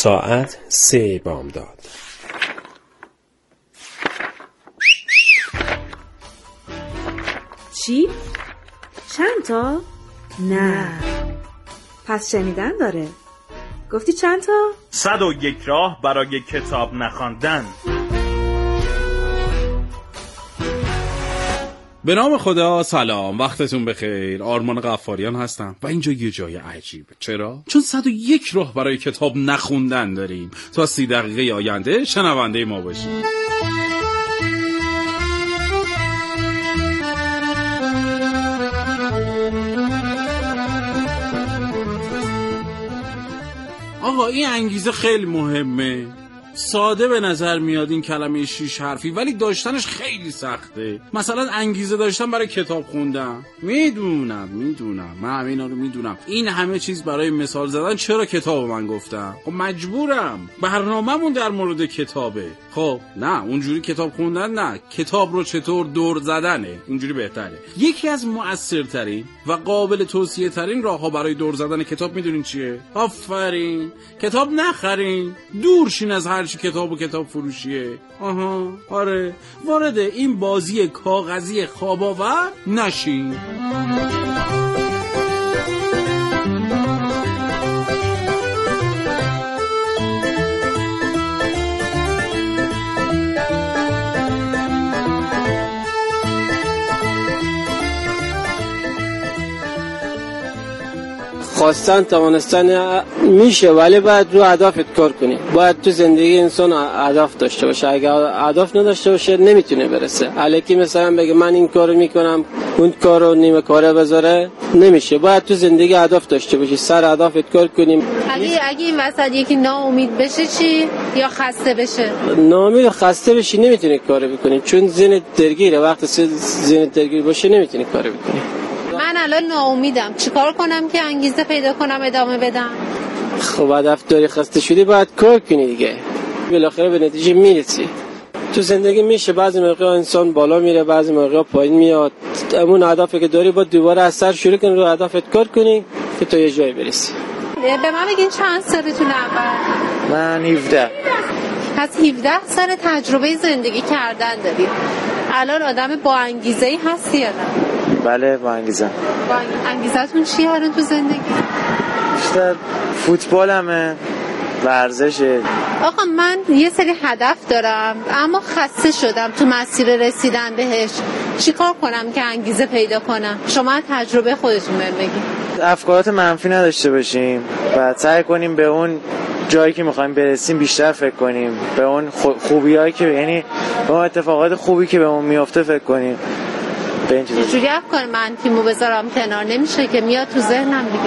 ساعت 3 بامداد. چی؟ چند تا؟ نه. پس شنیدن داره. گفتی چند تا؟ 101 راه برای کتاب نخواندن. به نام خدا، سلام، وقتتون بخیر. آرمان غفاریان هستم و اینجا یه جای عجیبه. چرا؟ چون 101 راه برای کتاب نخوندن داریم. تا 30 دقیقه آینده شنونده ما باشید. آقا این انگیزه خیلی مهمه. ساده به نظر میاد این کلمه 6 حرفی، ولی داشتنش خیلی سخته. مثلا انگیزه داشتن برای کتاب خوندن. میدونم من همینا رو میدونم. این همه چیز برای مثال زدن. چرا کتاب من گفتم؟ خب مجبورم. برنامه‌مون در مورد کتابه. خب نه اونجوری کتاب خوندن نه، کتاب رو چطور دور زدنه. اینجوری بهتره. یکی از مؤثرترین و قابل توصیه ترین راه‌ها برای دور زدن کتاب میدونین چیه؟ آفرین، کتاب نخرین. دورشین از هر چی کتاب و کتاب فروشیه. آها آره، وارد این بازی کاغذی خواب‌آور نشین. خواستن توانستن میشه، ولی باید رو اهدافت کار کنی. باید تو زندگی انسان اهداف داشته باشه. اگه اهداف نداشته باشه نمیتونه برسه. الکی مثلا بگه من این کارو میکنم اون کارو نیمه کاره بذاره، نمیشه. باید تو زندگی اهداف داشته باشی، سر اهدافت کار کنیم. اگه این وسط یکی ناامید بشه چی؟ یا خسته بشه؟ ناامید و خسته بشی نمیتونی کارو بکنی، چون ذهنت درگیره. وقتی ذهنت درگیر باشه نمیتونی کارو بکنی. من الان ناامیدم، چیکار کنم که انگیزه پیدا کنم ادامه بدم؟ خب هدف داری، خسته شدی، باید کار کنی دیگه. بالاخره به نتیجه میرسی. تو زندگی میشه بعضی موقع انسان بالا میره، بعضی موقع پایین میاد. اون هدفی که داری باید دوباره از سر شروع کنی، رو هدفت کار کنی که تا یه جایی برسی. به من بگین چند سالتون اول؟ من 17. پس 17 سال تجربه زندگی کردن دارید. الان آدم با انگیزه‌ای هستی یا نه؟ بله با انگیزه. با انگیزتون چیه الان تو زندگی؟ بیشتر فوتبالمه، ورزشه. آقا من یه سری هدف دارم اما خسته شدم تو مسیر رسیدن بهش. چیکار کنم که انگیزه پیدا کنم؟ شما تجربه خودتون بگید. افکارات منفی نداشته باشیم و سعی کنیم به اون جایی که میخوایم برسیم بیشتر فکر کنیم، به اون خوبیایی که یعنی به اون اتفاقات خوبی که به اون میفته فکر کنیم. چجوری افکار منفیمو بذارم کنار؟ نمیشه که میاد تو ذهنم دیگه.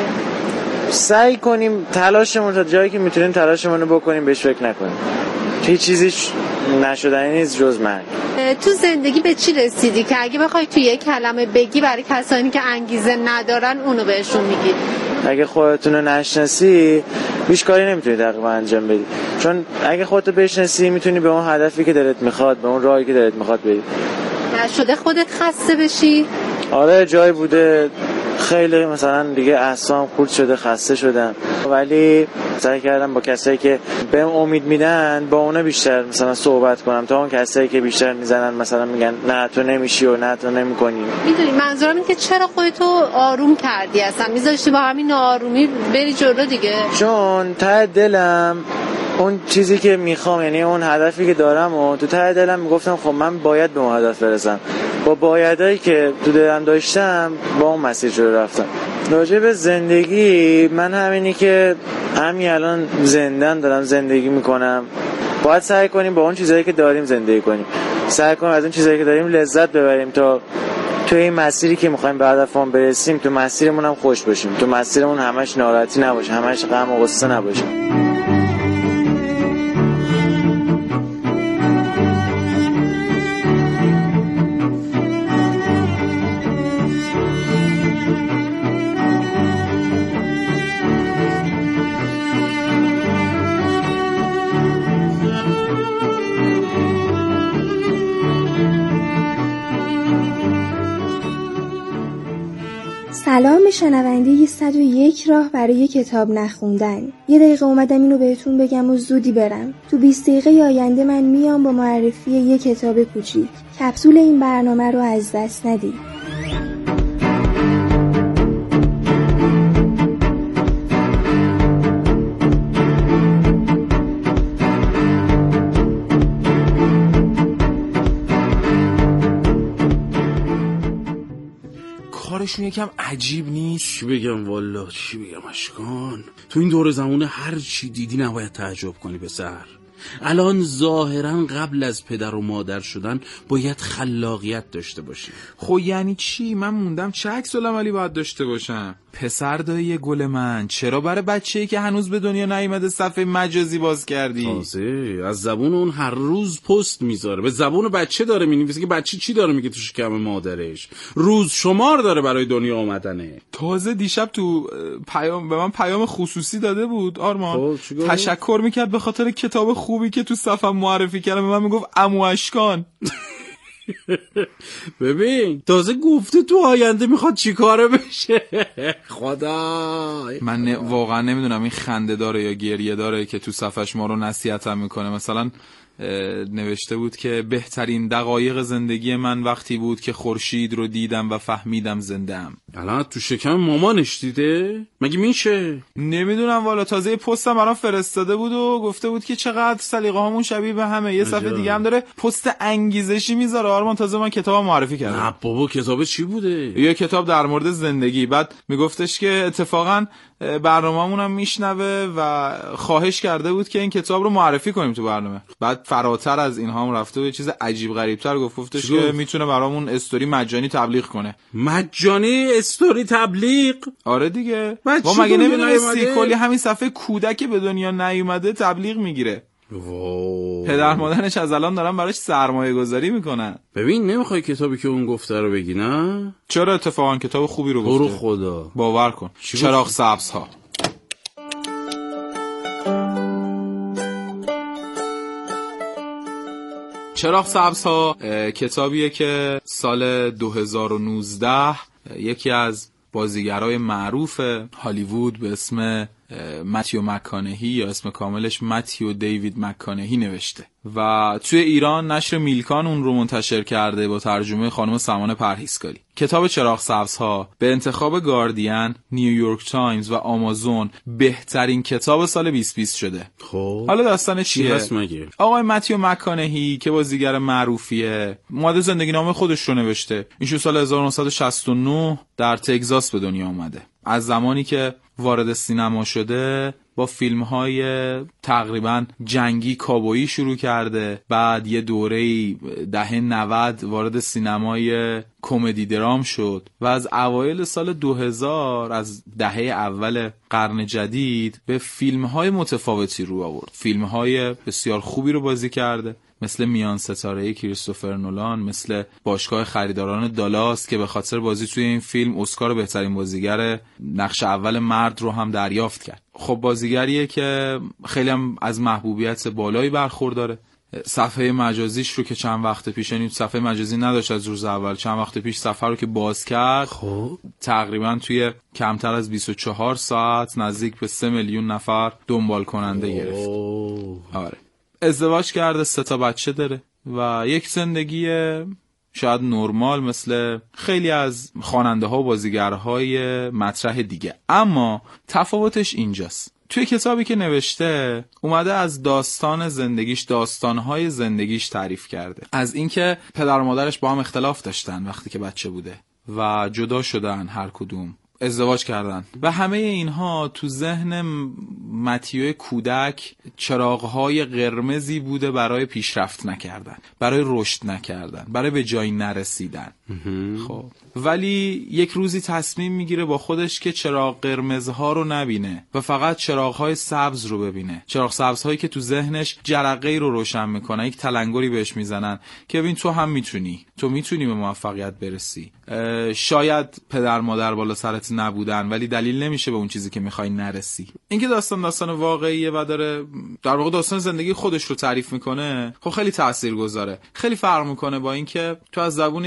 سعی کنیم تلاشمون تا جایی که میتونیم تلاشمون رو بکنیم، بهش فکر نکنیم. هیچ چیزیش نشدنی نیست جز مرگ. تو زندگی به چی رسیدی که اگه بخوای تو یک کلمه بگی برای کسانی که انگیزه ندارن اونو بهشون میگی؟ اگه خودتون رو نشناسی هیچ کاری نمیتونی تقریبا انجام بدی، چون اگه خودتو بشناسی میتونی به اون هدفی که دلت میخواد، به اون راهی که دلت میخواد بری. نشده خودت خسته بشی؟ آره جای بوده خیلی مثلا دیگه اعصابم خورد شده، خسته شدم، ولی سعی کردم با کسایی که بهم امید میدن با اونا بیشتر مثلا صحبت کنم تا اون کسایی که بیشتر میزنن مثلا میگن نه تو نمیشی و نه تو نمیکنی. میدونی منظورم اینه که چرا خودتو آروم کردی، اصلا میذاشتی با همین آرومی بری جلو دیگه؟ چون ته دلم اون چیزی که میخوام، یعنی اون هدفی که دارم و تو ته دلم میگفتم خب من باید به اون هدف برسم. با بایدایی که تو دلم داشتم با اون مسیر جلو رفتم. راجع به زندگی من همینی که همین الان زندن دارم زندگی میکنم. باید سعی کنیم با اون چیزایی که داریم زندگی کنیم، سعی کنیم از اون چیزایی که داریم لذت ببریم تا تو این مسیری که میخوایم به هدفمون برسیم تو مسیرمون هم خوش باشیم، تو مسیرمون همش ناراحتی نباشه، همش غم و غصه نباشه. سلام به شنونده 101 راه برای کتاب نخوندن. یه دقیقه اومدم اینو بهتون بگم و زودی برم. تو 20 دقیقه آینده من میام با معرفی یه کتاب کوچیک. کپسول این برنامه رو از دست ندید. کارشون یکم عجیب نیست؟ چی بگم والا، چی بگم اشکان؟ تو این دور زمونه هر چی دیدی نباید تعجب کنی پسر. الان ظاهرا قبل از پدر و مادر شدن باید خلاقیت داشته باشی. خب یعنی چی؟ من موندم چه عکس العملی باید داشته باشم؟ پسر دایی گل من، چرا برای بچه‌ای که هنوز به دنیا نیومده صفحه مجازی باز کردی؟ تازه از زبون اون هر روز پست میذاره، به زبون بچه داره مینویسه که بچه چی داره میگه تو شکم مادرش، روز شمار داره برای دنیا آمدنه. تازه دیشب تو پیام به من پیام خصوصی داده بود آرمان، تشکر میکرد به خاطر کتاب خوبی که تو صفم معرفی کردم. به من میگفت عمو اشکان. ببین تازه گفته تو آینده میخواد چی کاره بشه. خدا من واقعا نمیدونم این خنده داره یا گریه داره که تو صفحش ما رو نصیحتم میکنه. مثلا نوشته بود که بهترین دقایق زندگی من وقتی بود که خورشید رو دیدم و فهمیدم زنده‌ام. الان تو شکم مامانش دیده؟ مگه میشه؟ نمیدونم والا. تازه پستم برام فرستاده بود و گفته بود که چقدر سلیقه هامون شبیه به همه. یه صفحه دیگه هم داره پست انگیزشی میذاره آرمان. تازه من کتابم معرفی کردم. نه بابا کتاب چی بوده؟ یه کتاب در مورد زندگی. بعد میگفتش که اتفاقا برنامه‌مون هم میشنوه و خواهش کرده بود که این کتاب رو معرفی کنیم تو برنامه. بعد فراتر از اینها هم رفته و یه چیز عجیب غریب‌تر گفتش که میتونه برامون استوری مجانی تبلیغ کنه. مجانی استوری تبلیغ؟ آره دیگه. ما مگه نمیدونستی کلی همین صفحه کودک به دنیا نیومده تبلیغ میگیره. پدر مادرش از الان دارن براش سرمایه گذاری میکنن. ببین نمیخوای کتابی که اون گفته رو بگی؟ نه چرا؟ اتفاقا کتاب خوبی رو گفته. برو خدا باور کن. چراغ سبزها. چراغ سبزها کتابیه که سال 2019 یکی از بازیگرای معروف هالیوود به اسم متیو مکانهی یا اسم کاملش متیو دیوید مکانهی نوشته و توی ایران نشر میلکان اون رو منتشر کرده با ترجمه خانم سمان پرهیزکاری. کتاب چراغ سبزها به انتخاب گاردین، نیویورک تایمز و آمازون بهترین کتاب سال 2020 شده. خب حالا داستان چیه؟ هست مگه؟ آقای متیو مکانهی که بازیگر معروفیه اومده زندگی نامه خودش رو نوشته. ایشون سال 1969 در تگزاس به دنیا اومده. از زمانی که وارد سینما شده با فیلم‌های تقریباً جنگی کابویی شروع کرده. بعد یه دوره‌ای دهه 90 وارد سینمای کمدی درام شد و از اوایل سال 2000 از دهه اول قرن جدید به فیلم‌های متفاوتی رو آورد. فیلم‌های بسیار خوبی رو بازی کرده، مثل میان ستاره‌ای کریستوفر نولان، مثل باشگاه خریداران دالاس که به خاطر بازی توی این فیلم اسکار بهترین بازیگر نقش اول مرد رو هم دریافت کرد. خب بازیگریه که خیلی هم از محبوبیت بالایی برخورداره. صفحه مجازیش رو که چند وقت پیش، یعنی صفحه مجازی نداشت از روز اول، چند وقت پیش صفحه رو که باز کرد خب تقریبا توی کمتر از 24 ساعت نزدیک به 3 میلیون نفر دنبال کننده گرفت. آره. ازدواج کرده، 3 بچه داره و یک زندگی شاید نرمال مثل خیلی از خواننده ها و بازیگرهای مطرح دیگه. اما تفاوتش اینجاست، توی کتابی که نوشته اومده از داستان زندگیش، داستانهای زندگیش تعریف کرده. از اینکه پدر و مادرش با هم اختلاف داشتن وقتی که بچه بوده و جدا شدن، هر کدوم ازدواج کردن و همه اینها تو ذهن متیو کودک چراغ‌های قرمزی بوده برای پیشرفت نکردن، برای رشد نکردن، برای به جایی نرسیدن. خب ولی یک روزی تصمیم میگیره با خودش که چراغ قرمزها رو نبینه و فقط چراغ‌های سبز رو ببینه. چراغ سبزهایی که تو ذهنش جرقه‌ای رو روشن میکنن، یک تلنگری بهش میزنن که ببین تو هم میتونی، تو میتونی به موفقیت برسی. شاید پدر مادر بالا سرت نبودن ولی دلیل نمیشه به اون چیزی که میخوای نرسی. اینکه داستان واقعیه و داره در واقع داستان زندگی خودش رو تعریف میکنه، خب خیلی تاثیرگذاره. خیلی فرق میکنه با اینکه تو از زبون یک آدمی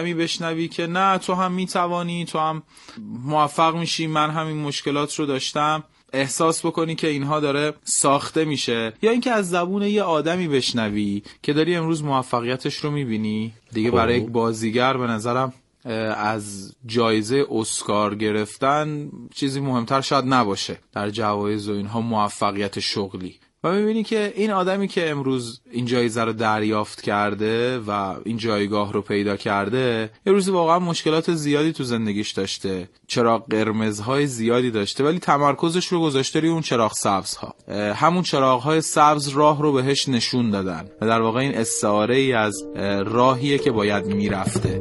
آدمی بشنوی که نه تو هم میتوانی، تو هم موفق میشی، من همین مشکلات رو داشتم، احساس بکنی که اینها داره ساخته میشه، یا اینکه از زبون یه آدمی بشنوی که داری امروز موفقیتش رو میبینی. دیگه برای یک بازیگر به نظرم از جایزه اسکار گرفتن چیزی مهمتر شاید نباشه در جوایز و اینها موفقیت شغلی. و میبینی که این آدمی که امروز این جایزه رو دریافت کرده و این جایگاه رو پیدا کرده یه روزی واقعا مشکلات زیادی تو زندگیش داشته، چراغ قرمزهای زیادی داشته، ولی تمرکزش رو گذاشته روی اون چراغ سبزها. همون چراغهای سبز راه رو بهش نشون دادن و در واقع این استعاره ای از راهیه که باید میرفته.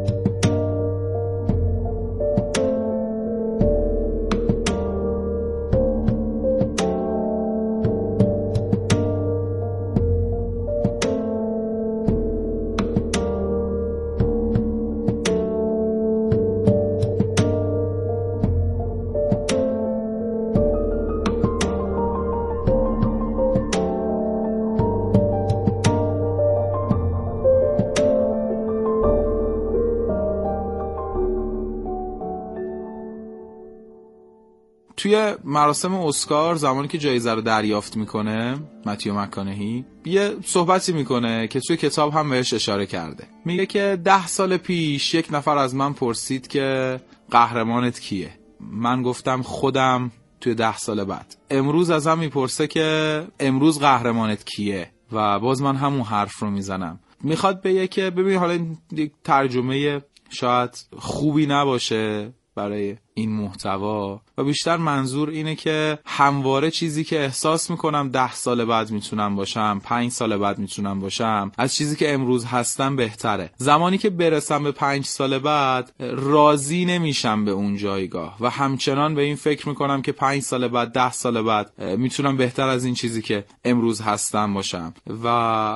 توی مراسم اسکار زمانی که جایزه رو دریافت میکنه متیو مک‌کانهی یه صحبتی میکنه که توی کتاب هم بهش اشاره کرده. میگه که 10 سال پیش یک نفر از من پرسید که قهرمانت کیه؟ من گفتم خودم توی 10 سال بعد. امروز ازم میپرسه که امروز قهرمانت کیه؟ و باز من همون حرف رو میزنم. میخواد بگه که ببین حالا این ترجمه شاید خوبی نباشه برای این محتوا و بیشتر منظور اینه که همواره چیزی که احساس میکنم 10 سال بعد میتونم باشم، 5 سال بعد میتونم باشم، از چیزی که امروز هستم بهتره. زمانی که برسم به 5 سال بعد راضی نمیشم به اون جایگاه و همچنان به این فکر میکنم که 5 سال بعد 10 سال بعد میتونم بهتر از این چیزی که امروز هستم باشم. و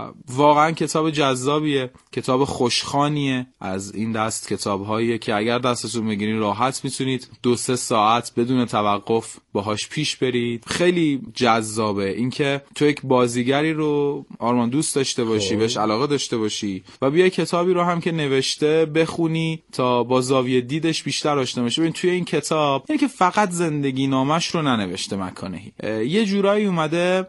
واقعا کتاب جذابیه، کتاب خوشخوانیه، از این دست کتابهاییه که اگر دستتون بگیرین راحت میتونید 2-3 ساعت بدون توقف باهاش پیش برید. خیلی جذابه اینکه تو یک بازیگری رو آرمان دوست داشته باشی، بهش علاقه داشته باشی و بیای کتابی رو هم که نوشته بخونی تا با زاویه دیدش بیشتر آشنا بشی. ببین توی این کتاب یعنی که فقط زندگی نامش رو ننوشته مک‌کانهی، یه جورایی اومده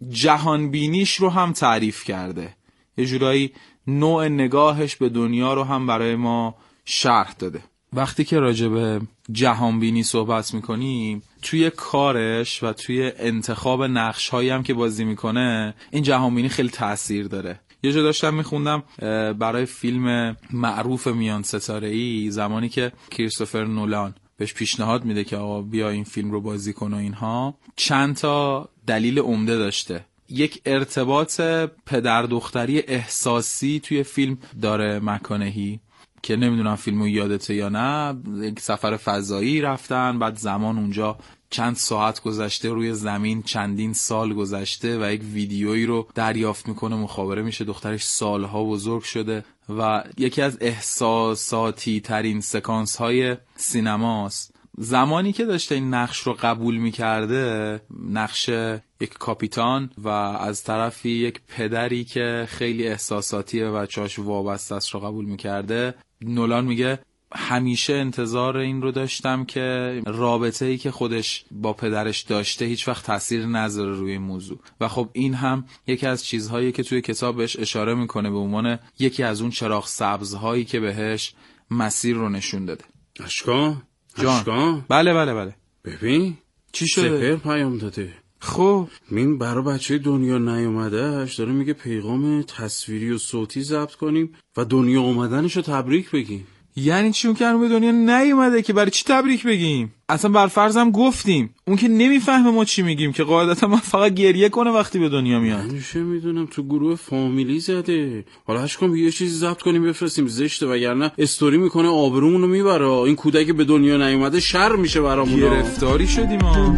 جهان بینیش رو هم تعریف کرده، یه جورایی نوع نگاهش به دنیا رو هم برای ما شرح داده. وقتی که راجع به جهانبینی صحبت میکنیم توی کارش و توی انتخاب نقش‌هایی هم که بازی میکنه این جهانبینی خیلی تأثیر داره. یه جا داشتم میخوندم برای فیلم معروف میان ستاره‌ای زمانی که کریستوفر نولان بهش پیشنهاد میده که آقا بیا این فیلم رو بازی کن و اینها، چند تا دلیل عمده داشته. یک ارتباط پدر دختری احساسی توی فیلم داره مک‌کانهی که نمیدونم فیلمو یادته یا نه، یک سفر فضایی رفتن، بعد زمان اونجا چند ساعت گذشته روی زمین، چندین سال گذشته و یک ویدیویی رو دریافت میکنه، مخابره میشه دخترش سالها بزرگ شده و یکی از احساساتی ترین سکانس های سینماست. زمانی که داشته این نقش رو قبول میکرده، نقش یک کاپیتان و از طرفی یک پدری که خیلی احساساتیه و بچه‌اش وابسته است رو قبول میکرده، نولان میگه همیشه انتظار این رو داشتم که رابطه‌ای که خودش با پدرش داشته هیچ وقت تأثیر نذاره روی این موضوع. و خب این هم یکی از چیزهایی که توی کتاب بهش اشاره میکنه به عنوان یکی از اون چراغ سبزهایی که بهش مسیر رو نشون داده. اشکان جان. بله ببین چی شده؟ سپر پیام داده. خب این برای بچه دنیا نیومدهش داره میگه پیغام تصویری و صوتی ضبط کنیم و دنیا اومدنش رو تبریک بگیم. یعنی چی؟ اون که هنوز به دنیا نیومده که برای چی تبریک بگیم؟ اصلا بر فرضم گفتیم اون که نمیفهمه ما چی میگیم که قاعدتا من فقط گریه کنه وقتی به دنیا میاد. همیشه میدونم تو گروه فامیلی زده. حالا هشکم یه چیزی ضبط کنیم بفرستیم، زشته وگرنه استوری میکنه آبرومونو میبره. این کودک به دنیا نیومده شر میشه برامون. گرفتاری شدیم ما.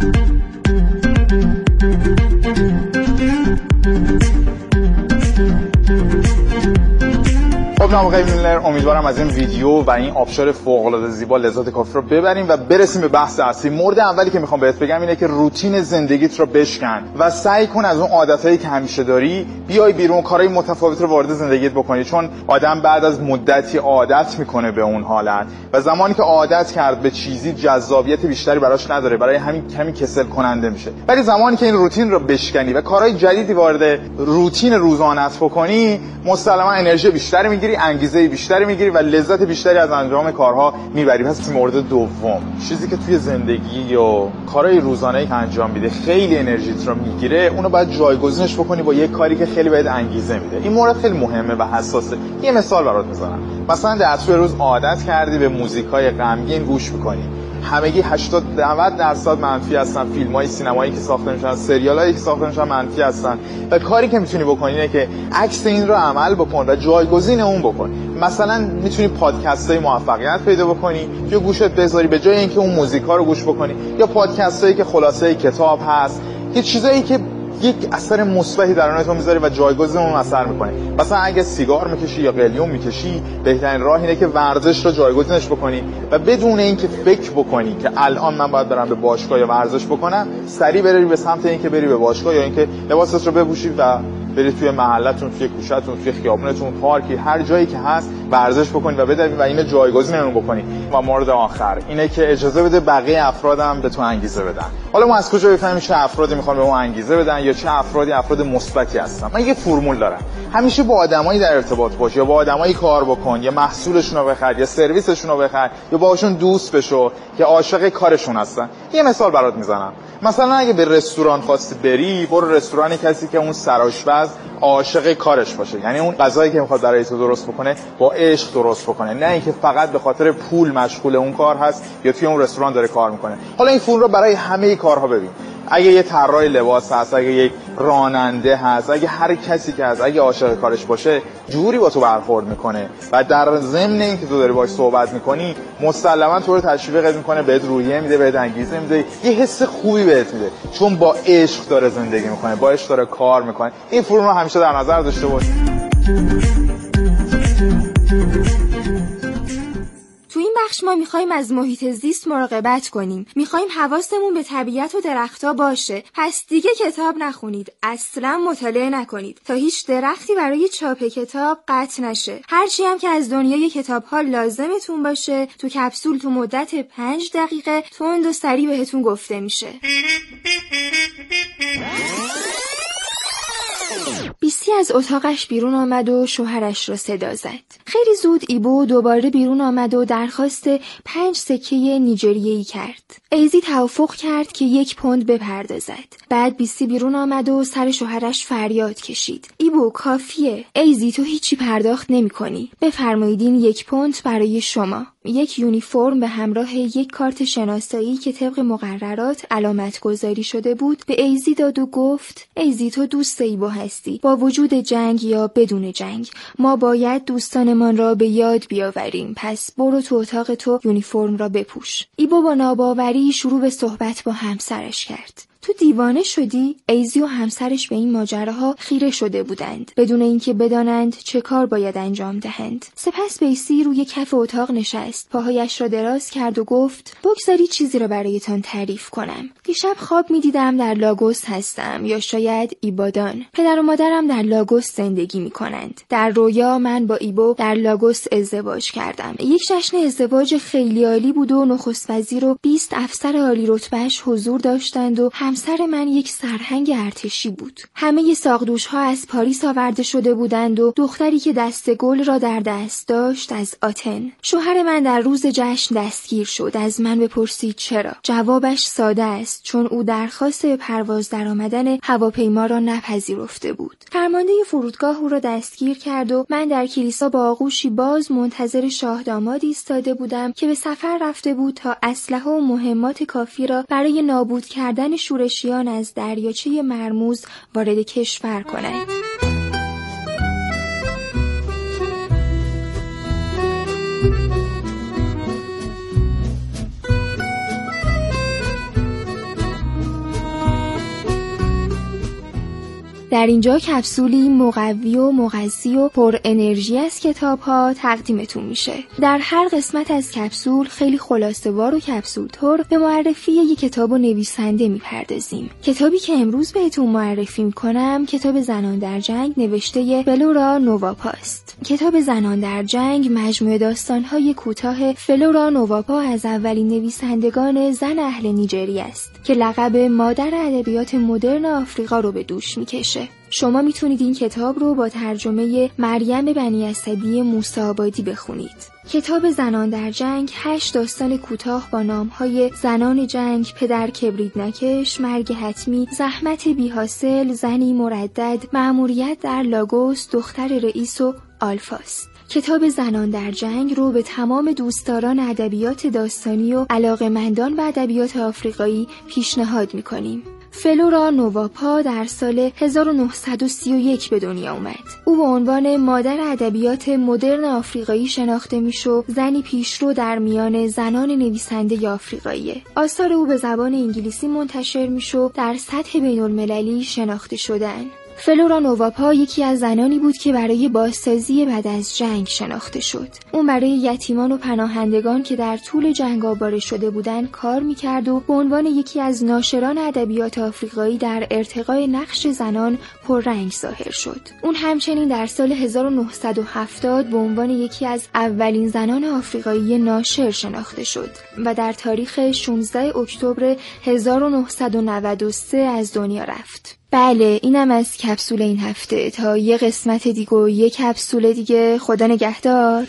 خب اسمم آقای میلنر. امیدوارم از این ویدیو و این آبشار فوق‌العاده زیبا لذت کافی رو ببریم و برسیم به بحث اصلی. مورد اولی که میخوام بهت بگم اینه که روتین زندگیت رو بشکن و سعی کن از اون عادتایی که همیشه داری بیای بیرون، کارهای متفاوت رو وارد زندگیت بکنی، چون آدم بعد از مدتی عادت میکنه به اون حالت و زمانی که عادت کرد به چیزی جذابیت بیشتری براش نداره، برای همین کمی کسل کننده میشه. ولی زمانی که این روتین رو بشکنی و کارهای جدیدی وارد روتین روزانه‌ات بکنی، مسلما انرژی بیشتری میگیری، انگیزه بیشتری میگیری و لذت بیشتری از انجام کارها میبری. پس مورد دوم، چیزی که توی زندگی یا کارهای روزانه‌ای که انجام میده خیلی انرژیت رو میگیره، اونو باید جایگزینش بکنی با یک کاری که خیلی بهت انگیزه میده. این مورد خیلی مهمه و حساسه. یه مثال برات میزنم. مثلا در طول روز عادت کردی به موزیکای غمگین گوش میکنی، همگی 80-90% منفی هستن، فیلم‌های سینمایی که ساخته میشن، سریالایی که ساخته میشن منفی هستن و کاری که میتونی بکنی اینه که عکس این رو عمل بکن و جایگزین اون بکن. مثلا میتونی پادکست‌های موفقیت پیدا بکنی یا گوشت بذاری به جای اینکه اون موزیکا رو گوش بکنی، یا پادکست‌هایی که خلاصه کتاب هست، یه چیزایی که یک اثر مثبتی درون تو میذاره و جایگزین اون اثر میکنه. مثلا اگه سیگار میکشی یا قلیون میکشی، بهترین راه اینه که ورزش رو جایگزینش بکنی و بدون اینکه فکر بکنی که الان من باید برم به باشگاه یا ورزش بکنم، سریع بری به سمت اینکه بری به باشگاه یا اینکه لباست رو بپوشی و برید توی محلتون، توی کوچه‌تون، توی خیابونتون، پارکی، هر جایی که هست ورزش بکنید و بدوید و اینو جایگزین اون بکنید. و مورد آخر اینه که اجازه بده بقیه افرادم به تو انگیزه بدن. حالا ما از کجا بفهمیم چه افرادی میخوان به ما انگیزه بدن یا چه افرادی افراد مثبتی هستن؟ من یه فرمول دارم. همیشه با آدمایی در ارتباط باش، یا با آدمایی کار بکن، یا محصولشون رو بخر، یا سرویسشون رو بخر، یا باهاشون دوست بشو که عاشق کارشون هستن. یه مثال برات میزنم. مثلا اگه به رستوران خواستی بری، برو رستوران کسی که اون سرآشپز عاشق کارش باشه، یعنی اون غذایی که میخواد برای تو درست بکنه با عشق درست بکنه، نه اینکه فقط به خاطر پول مشغول اون کار هست یا توی اون رستوران داره کار میکنه. حالا این فرمول رو برای همه کارها ببین. اگه یه طراح لباس هست، اگه یک راننده هست، اگه هر کسی که هست، اگه عاشق کارش باشه، جوری با تو برخورد میکنه و در ضمن اینکه تو داری باهاش صحبت میکنی مسلما تو رو تشویقت میکنه، بهت روحیه میده، بهت انگیزه میده، یه حس خوبی بهت میده، چون با عشق داره زندگی میکنه، با عشق داره کار میکنه. این فرمول رو همیشه در نظر داشته باش. تو این بخش ما میخوایم از محیط زیست مراقبت کنیم. میخوایم حواسمون به طبیعت و درخت‌ها باشه. پس دیگه کتاب نخونید. اصلا مطالعه نکنید تا هیچ درختی برای چاپ کتاب قطع نشه. هرچی هم که از دنیای کتاب‌ها لازمتون باشه تو کپسول تو مدت 5 دقیقه تند و سریع بهتون گفته میشه. بیسی از اتاقش بیرون آمد و شوهرش را صدا زد. خیلی زود ایبو دوباره بیرون آمد و درخواست 5 سکه نیجریه‌ای کرد. ایزی توافق کرد که 1 پوند بپردازد. بعد بیسی بیرون آمد و سر شوهرش فریاد کشید. ایبو کافیه. ایزی تو هیچی پرداخت نمی‌کنی. بفرمایید این 1 پوند برای شما. 1 یونیفرم به همراه 1 کارت شناسایی که طبق مقررات علامت گذاری شده بود به ایزی داد و گفت: ایزی تو دوست ایبو هستی. با وجود جنگ یا بدون جنگ ما باید دوستانمان را به یاد بیاوریم. پس برو تو اتاق تو یونیفرم را بپوش. ایبو با ناباوری شروع به صحبت با همسرش کرد. تو دیوانه شدی؟ ایزی و همسرش به این ماجراها خیره شده بودند بدون اینکه بدانند چه کار باید انجام دهند. سپس بیسی روی کف اتاق نشست، پاهایش را دراز کرد و گفت: بگذاری چیزی را برایتان تعریف کنم. دیشب خواب می‌دیدم در لاگوس هستم، یا شاید ایبادان. پدر و مادرم در لاگوس زندگی می‌کنند. در رویا من با ایبو در لاگوس ازدواج کردم. یک جشن ازدواج خیلی عالی بود و نخست وزیر و 20 افسر عالی رتبه‌اش حضور داشتند و همسر من یک سرهنگ ارتشی بود. همه ساقدوش‌ها از پاریس آورده شده بودند و دختری که دست گل را در دست داشت از آتن. شوهر من در روز جشن دستگیر شد. از من بپرسید چرا؟ جوابش ساده است: چون او درخواست به پرواز درآمدن هواپیما را نپذیرفته بود. فرمانده فرودگاه او را دستگیر کرد و من در کلیسا با آغوشی باز منتظر شاه داماد ایستاده بودم که به سفر رفته بود تا اسلحه و مهمات کافی را برای نابود کردن شورشیان از دریاچه مرموز وارد کشور کند. در اینجا کپسولی مقوی و مغذی و پر انرژی از کتاب‌ها تقدیمتون میشه. در هر قسمت از کپسول خیلی خلاصه‌وار و کپسول طور به معرفی یک کتاب و نویسنده میپردازیم. کتابی که امروز بهتون معرفی میکنم کتاب زنان در جنگ نوشته فلورا نوواپا است. کتاب زنان در جنگ مجموعه داستان‌های کوتاه فلورا نوواپا از اولین نویسندگان زن اهل نیجریه است که لقب مادر ادبیات مدرن آفریقا رو به دوش میکشه. شما میتونید این کتاب رو با ترجمه مریم بنی اسدی موسی آبادی بخونید. کتاب زنان در جنگ 8 داستان کوتاه با نام‌های زنان جنگ، پدر کبرید نکش، مرگ حتمی، زحمت بی‌حاصل، زنی مردد، مأموریت در لاگوس، دختر رئیس و آلفاست. کتاب زنان در جنگ رو به تمام دوستداران ادبیات داستانی و علاقه‌مندان به ادبیات آفریقایی پیشنهاد می‌کنیم. فلورا نوواپا در سال 1931 به دنیا اومد. او به عنوان مادر ادبیات مدرن آفریقایی شناخته میشه و زنی پیشرو در میان زنان نویسنده آفریقاییه. آثار او به زبان انگلیسی منتشر میشه و در سطح بین‌المللی شناخته شدن. فلورا نوواپا یکی از زنانی بود که برای بازسازی بعد از جنگ شناخته شد. اون برای یتیمان و پناهندگان که در طول جنگ آواره شده بودند کار میکرد و به عنوان یکی از ناشران ادبیات آفریقایی در ارتقای نقش زنان پررنگ ظاهر شد. اون همچنین در سال 1970 به عنوان یکی از اولین زنان آفریقایی ناشر شناخته شد و در تاریخ 16 اکتبر 1993 از دنیا رفت. بله، اینم از کپسول این هفته. تا یه قسمت دیگه و یه کپسول دیگه، خدا نگهدار.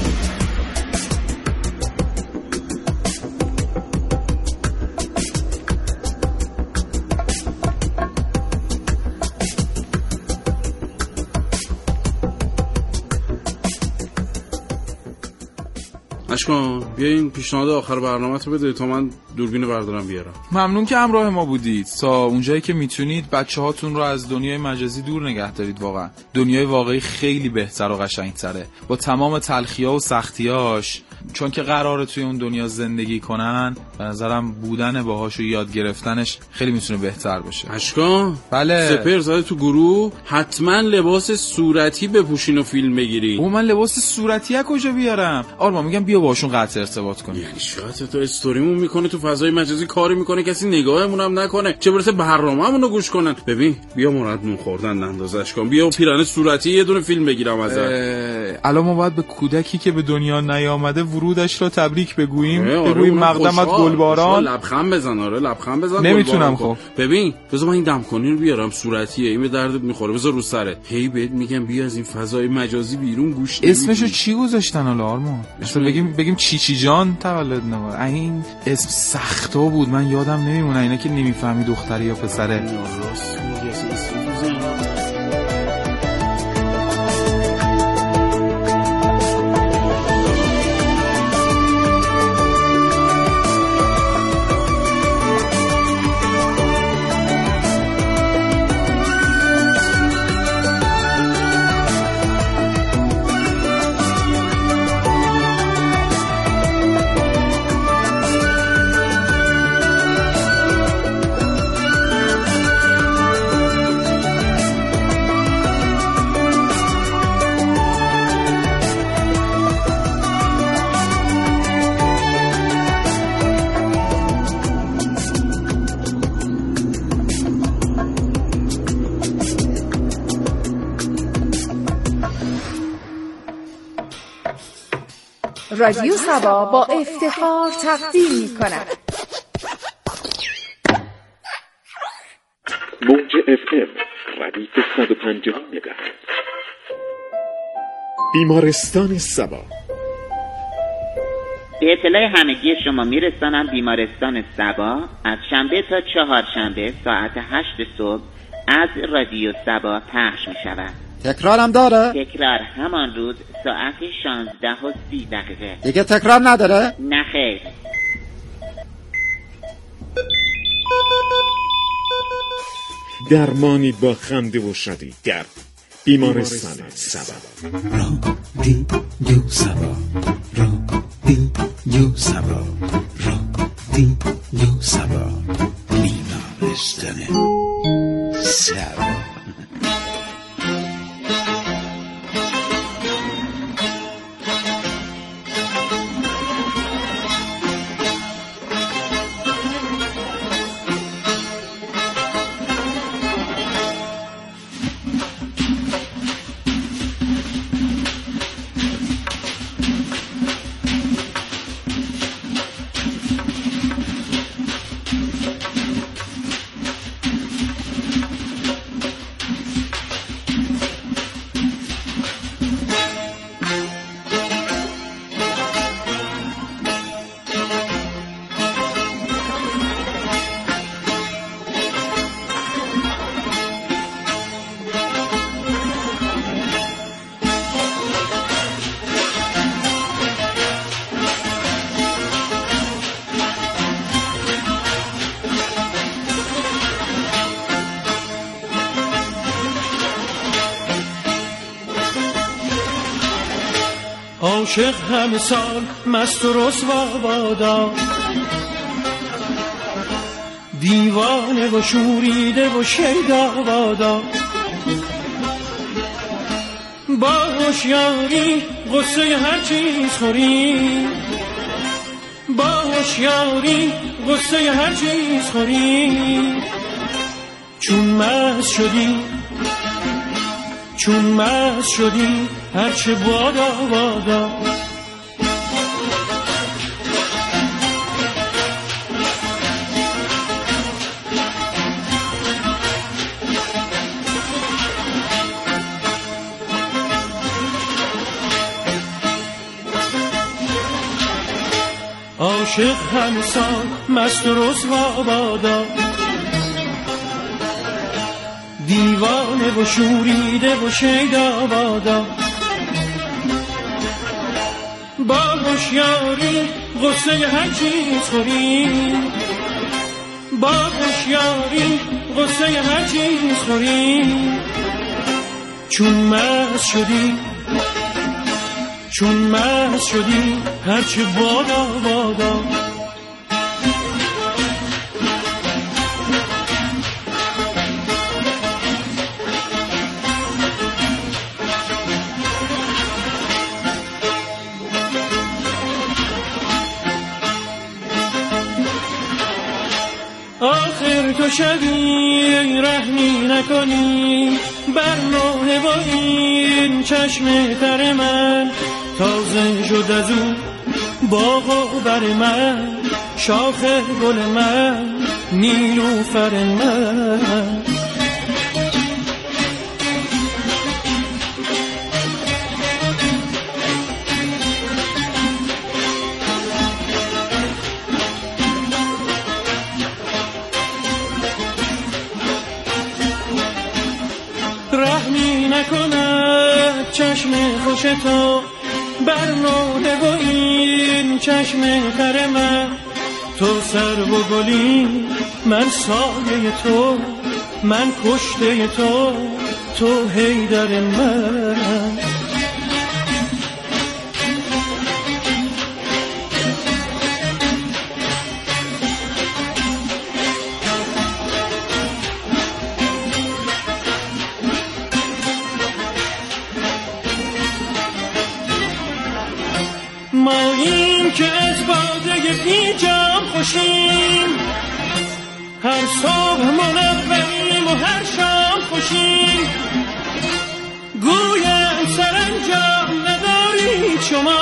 اشکان بیا این پیشنهاد آخر برنامه‌تو بده تا من دوربین بردارم بیارم. ممنون که همراه ما بودید. تا اونجایی که میتونید بچه‌هاتون رو از دنیای مجازی دور نگه دارید. واقعا دنیای واقعی خیلی بهتر و قشنگ‌تره با تمام تلخی‌ها و سختی‌هاش. چون که قراره توی اون دنیا زندگی کنن، به نظرم بودن باهاش و یاد گرفتنش خیلی میتونه بهتر باشه. اشکان بله سپر زده تو گروه حتما لباس صورتی بپوشین و فیلم بگیری. او من لباس صورتی از کجا بیارم؟ آرمان میگم بیا باشون قطع ارتباط کنیم. یعنی شاید تو استوریمون میکنه تو فضای مجازی کاری میکنه کسی نگاهمون هم نکنه، چه برسه برنامه‌مون رو گوش کنن. ببین بیا مراد نون خوردن ننداز اشکان، بیا پیرن صورتی یه دونه فیلم بگیرم ازت. الان ما باید به کودکی که به دنیا نیامده ورودش را تبریک بگوییم. بگوییم مقدمت گلباران. لبخند بزن. آره لبخند بزن. نمیتونم. خب ببین بذار من این دمکنی رو بیارم صورتیه، این به دردت میخوره، بذار رو سرت. هی بهت میگم بیا از این فضای مجازی بیرون گوش نمیدی. اسمشو چی گذاشتن حالا آرمان؟ مثلا بگیم چیچی جان تولد نوار. این اسم سختا بود، من یادم نمیمونه. اینا که نمیفهمی دختری یا پسره. راست میگی. رادیو سبا با افتخار تقدیم می‌کند موج FM ردیف 150 مگاهرتز. بیمارستان سبا. به اطلاع همگی شما میرسانم بیمارستان سبا از شنبه تا چهارشنبه ساعت 8 صبح از رادیو سبا پخش می شود. تکرارم داره؟ تکرار همان روز ساعت 16:30. دیگه تکرار نداره؟ نه خیر. درمانی با خنده و شادی در بیمارستان سبا. رادیو سبا، رادیو سبا، رادیو سبا، بیمارستان سبا. عاشق همه سال مست و رسوا بادا، دیوانه و شوریده و شیدا بادا. با هوشیاری غصه هر چیز خوری، با هوشیاری غصه هر چیز خوری. چون مست شدی، چون مست شدی هرچه بادا بادا. عاشق همه سال مست و رسوا بادا، دیوانه و شوریده و شیدا بادا. با هوشیاری غصه هر چیز خوری، با هوشیاری غصه هر چیز خوری. چون مست شدی، چون مست شدی هرچه بادا بادا. آخر تو شبی رحمی نکنی بر نوحه با این چشم تر من. تازه شد از او باغ و بر من، شاخ گل من، نیلوفر من. رحمی نکند چشم خوش تو بر نوحه و این چشم تر من. تو سرو و گلی، من سایه تو، من کشته تو، تو حیدر من. ماییم که از باده بی جام خوشیم، هر صبح منوریم و هر شام خوشیم. گویم سرانجام ندارید شما،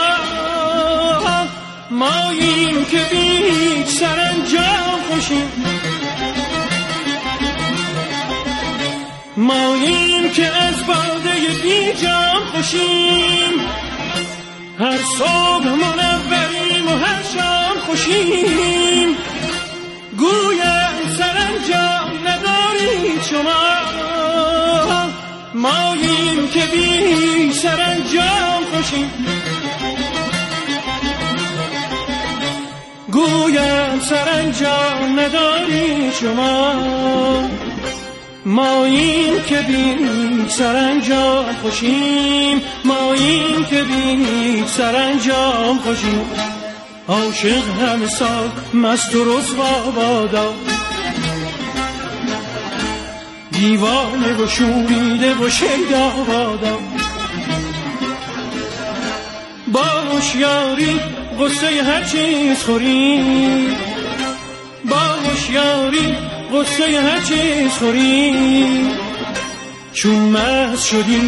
ماییم که بی سرانجام خوشیم. ماییم که از باده بی جام خوشیم، هر صبح منوریم و هر شام خوشیم. گویم سرانجام ندارید شما، ماییم که بی سرانجام خوشیم. گویم سرانجام ندارید شما، ماییم که بی سرانجام خوشیم. ماییم که بی سرانجام خوشیم. عاشق همه سال مست و رسوا بادا، دیوانه و شوریده و شیدا بادا. با هوشیاری غصه هر چیز خوری، با هوشیاری غصه هر چیز خوری. چون مست شدی،